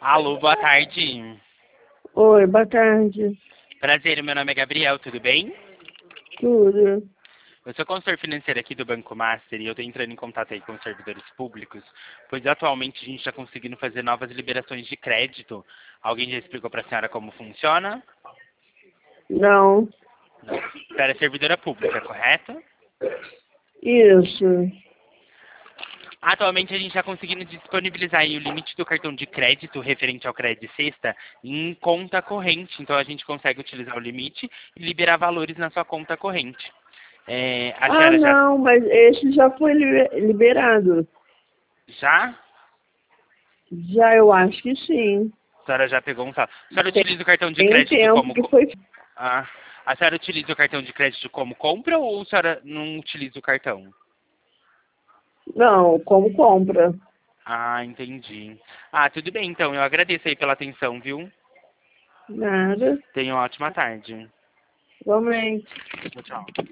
Alô, boa tarde. Oi, boa tarde. Prazer, meu nome é Gabriel, tudo bem? Tudo. Eu sou consultor financeiro aqui do Banco Master e eu estou entrando em contato aí com os servidores públicos, pois atualmente a gente está conseguindo fazer novas liberações de crédito. Alguém já explicou para a senhora como funciona? Não. Não. A senhora é servidora pública, correto? Isso. Atualmente a gente está conseguindo disponibilizar aí o limite do cartão de crédito referente ao crédito sexta em conta corrente. Então a gente consegue utilizar o limite e liberar valores na sua conta corrente. A Ah, senhora não, mas esse já foi liberado. já? Já, eu acho que sim. A senhora já pegou um saldo. A senhora utiliza o cartão de Tem um crédito tempo como... que foi. Ah, a senhora utiliza o cartão de crédito como compra ou a senhora não utiliza o cartão? Não, como compra. Ah, entendi. Ah, tudo bem então. Eu agradeço aí pela atenção, viu? Nada. Tenha uma ótima tarde. Igualmente. Tchau, tchau.